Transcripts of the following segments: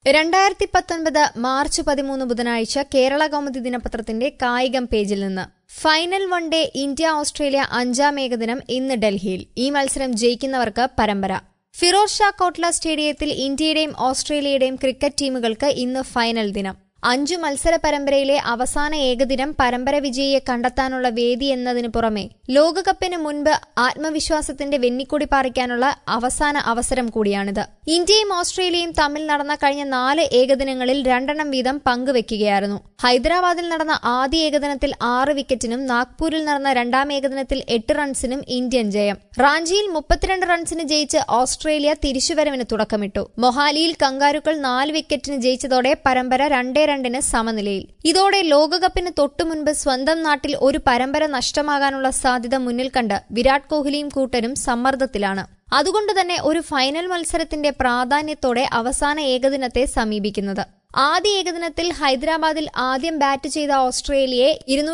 2019 March 13 ബുധനാഴ്ച കേരള കൗമുദി ദിനപത്രത്തിന്റെ കായികം പേജിൽ നിന്ന് ഫൈനൽ വൺഡേ ഇന്ത്യ ഓസ്ട്രേലിയ 5ാം ഏകദിനം ഇന്ന് ഡൽഹിയിൽ. ഈ മത്സരം ജയിക്കുന്നവർക്ക് പരമ്പര. ഫിറോസ് ഷാ കോട്ല സ്റ്റേഡിയത്തിൽ ഇന്ത്യയുടെയും ഓസ്ട്രേലിയയുടെയും ക്രിക്കറ്റ് ടീമുകൾക്ക് ഇന്ന് ഫൈനൽ ദിനം. 5 മത്സര പരമ്പരയിലെ അവസാന ഏകദിനം പരമ്പര വിജയിയെ കണ്ടെത്താനുള്ള വേദി എന്നതിനു പുറമെ ലോകകപ്പിന് മുൻപ് ആത്മവിശ്വാസത്തിന്റെ വെന്നിക്കൊടി പാറിക്കാനുള്ള അവസാന അവസരം കൂടിയാണിത്. ഇന്ത്യയും ഓസ്ട്രേലിയയും തമ്മിൽ നടന്ന കഴിഞ്ഞ 4 ഏകദിനങ്ങളിൽ 2 വീതം പങ്കുവെക്കുകയായിരുന്നു. ഹൈദരാബാദിൽ നടന്ന ആദ്യ ഏകദിനത്തിൽ 6 വിക്കറ്റിനും നാഗ്പൂരിൽ നടന്ന 2ാം ഏകദിനത്തിൽ 8 റൺസിനും ഇന്ത്യൻ ജയം. റാഞ്ചിയിൽ 32 റൺസിന് ജയിച്ച് ഓസ്ട്രേലിയ തിരിച്ചുവരവിന് തുടക്കമിട്ടു. മൊഹാലിയിൽ കങ്കാരുക്കൾ 4 വിക്കറ്റിന് ജയിച്ചതോടെ പരമ്പര 2-2 സമനിലയിൽ. ഇതോടെ ലോകകപ്പിന് തൊട്ടുമുൻപ് സ്വന്തം നാട്ടിൽ ഒരു പരമ്പര നഷ്ടമാകാനുള്ള സാധ്യത മുന്നിൽ കണ്ട് വിരാട് കോഹ്ലിയും കൂട്ടരും സമ്മർദ്ദത്തിലാണ്. അതുകൊണ്ടുതന്നെ ഒരു ഫൈനൽ മത്സരത്തിന്റെ പ്രാധാന്യത്തോടെ അവസാന ഏകദിനത്തെ സമീപിക്കുന്നത്. ആദ്യ ഏകദിനത്തിൽ ഹൈദരാബാദിൽ ആദ്യം ബാറ്റ് ചെയ്ത ഓസ്ട്രേലിയയെ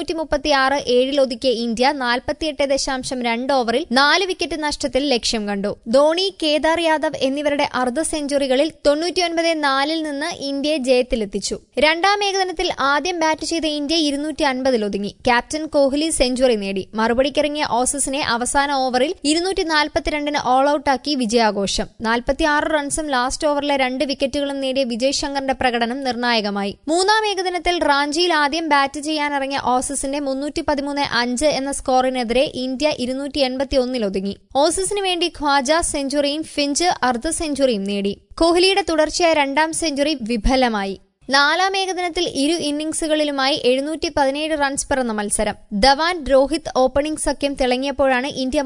236 ഒതുക്കിയ ഇന്ത്യ 48.2 ഓവറിൽ 4 വിക്കറ്റ് നഷ്ടത്തിൽ ലക്ഷ്യം കണ്ടു. ധോണി, കേദാർ യാദവ് എന്നിവരുടെ അർദ്ധ സെഞ്ചുറികളിൽ 99-4 നിന്ന് ഇന്ത്യയെ ജയത്തിലെത്തിച്ചു. 2ാം ഏകദിനത്തിൽ ആദ്യം ബാറ്റ് ചെയ്ത ഇന്ത്യ 250 ഒതുങ്ങി. ക്യാപ്റ്റൻ കോഹ്ലി സെഞ്ചുറി നേടി. മറുപടിക്കിറങ്ങിയ ഓസീസിനെ അവസാന ഓവറിൽ 242 ഓൾ ഔട്ടാക്കി വിജയാഘോഷം. 46 റൺസും ലാസ്റ്റ് ഓവറിലെ 2 വിക്കറ്റുകളും നേടിയ വിജയ് ശങ്കറിന്റെ പ്രകടനം നിർണായകമായി. 3ാം ഏകദിനത്തിൽ റാഞ്ചിയിൽ ആദ്യം ബാറ്റ് ചെയ്യാനിറങ്ങിയ ഓസീസിന്റെ 313-5 എന്ന സ്കോറിനെതിരെ ഇന്ത്യ 281 ഒതുങ്ങി. ഓസീസിന് വേണ്ടി ഖ്വാജ സെഞ്ചുറിയും ഫിഞ്ച് അർദ്ധ സെഞ്ചുറിയും നേടി. കോഹ്ലിയുടെ തുടർച്ചയായ 2ാം സെഞ്ചുറി വിഫലമായി. 4ാം ഏകദിനത്തിൽ ഇരു ഇന്നിംഗ്സുകളിലുമായി 717 റൺസ് പിറന്ന മത്സരം. ധവാൻ, രോഹിത് ഓപ്പണിംഗ് സഖ്യം തിളങ്ങിയപ്പോഴാണ് ഇന്ത്യ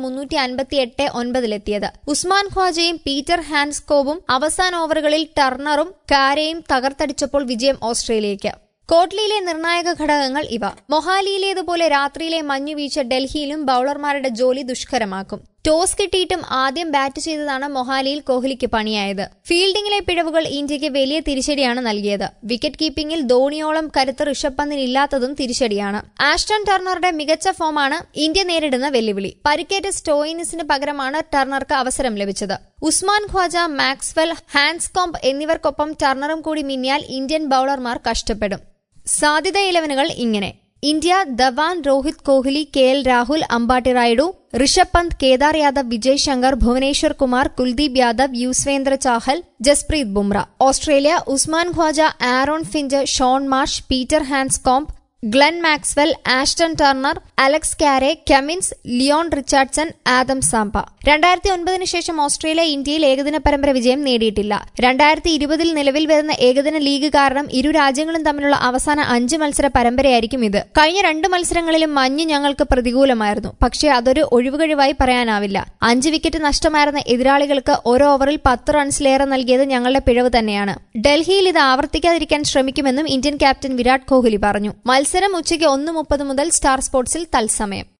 358-9 ഉസ്മാൻ ഖ്വാജയും പീറ്റർ ഹാൻഡ്സ്കോബും അവസാന ഓവറുകളിൽ ടർണറും കാരയും തകർത്തടിച്ചപ്പോൾ വിജയം ഓസ്ട്രേലിയയ്ക്ക്. കോട്ലിയിലെ നിർണായക ഘടകങ്ങൾ ഇവ. മൊഹാലിയിലേതുപോലെ രാത്രിയിലെ മഞ്ഞുവീഴ്ച ഡൽഹിയിലും ബൌളർമാരുടെ ജോലി ദുഷ്കരമാക്കും. ടോസ് കിട്ടിയിട്ടും ആദ്യം ബാറ്റ് ചെയ്തതാണ് മൊഹാലിയിൽ കോഹ്ലിക്ക് പണിയായത്. ഫീൽഡിംഗിലെ പിഴവുകൾ ഇന്ത്യയ്ക്ക് വലിയ തിരിച്ചടിയാണ് നൽകിയത്. വിക്കറ്റ് കീപ്പിംഗിൽ ധോണിയോളം കരുത്ത് ഋഷഭ് പന്തിനില്ലാത്തതും തിരിച്ചടിയാണ്. ആഷ്ടൺ ടർണറുടെ മികച്ച ഫോമാണ് ഇന്ത്യ നേരിടുന്ന വെല്ലുവിളി. പരിക്കേറ്റ സ്റ്റോയിനിസിന് പകരമാണ് ടർണർക്ക് അവസരം ലഭിച്ചത്. ഉസ്മാൻ ഖ്വാജ, മാക്സ്വെൽ, ഹാൻഡ്സ്കോംബ് എന്നിവർക്കൊപ്പം ടർണറും കൂടി മിന്നിയാൽ ഇന്ത്യൻ ബൌളർമാർ കഷ്ടപ്പെടും. സാധ്യത 11 ഇങ്ങനെ: India Dhawan, Rohit, Kohli, KL Rahul, Ambati Rayudu, Rishabh Pant, Kedar Yadav, Vijay Shankar, Bhuvneshwar Kumar, Kuldeep Yadav, Yuzvendra Chahal, Jasprit Bumrah. Australia Usman Khawaja, Aaron Finch, Shaun Marsh, Peter Handscomb, Glenn Maxwell, Ashton Turner, Alex Carey, Cummins, Lyon Richardson, Adam Zampa. 2009 ശേഷം ഓസ്ട്രേലിയ ഇന്ത്യയിൽ ഏകദിന പരമ്പര വിജയം നേടിയിട്ടില്ല. 2020 നിലവിൽ വരുന്ന ഏകദിന ലീഗ് കാരണം ഇരു രാജ്യങ്ങളും തമ്മിലുള്ള അവസാന 5 മത്സര പരമ്പരയായിരിക്കും ഇത്. കഴിഞ്ഞ 2 മത്സരങ്ങളിലും മഞ്ഞ് ഞങ്ങൾക്ക് പ്രതികൂലമായിരുന്നു. പക്ഷേ അതൊരു ഒഴിവുകഴിവായി പറയാനാവില്ല. 5 വിക്കറ്റ് നഷ്ടമായിരുന്ന എതിരാളികൾക്ക് ഒരു ഓവറിൽ 10 റൺസിലേറെ നൽകിയത് ഞങ്ങളുടെ പിഴവ് തന്നെയാണ്. ഡൽഹിയിൽ ഇത് ആവർത്തിക്കാതിരിക്കാൻ ശ്രമിക്കുമെന്നും ഇന്ത്യൻ ക്യാപ്റ്റൻ വിരാട് കോഹ്ലി പറഞ്ഞു. മത്സരം ഉച്ചയ്ക്ക് 1:30 മുതൽ സ്റ്റാർ സ്പോർട്സിൽ തത്സമയം.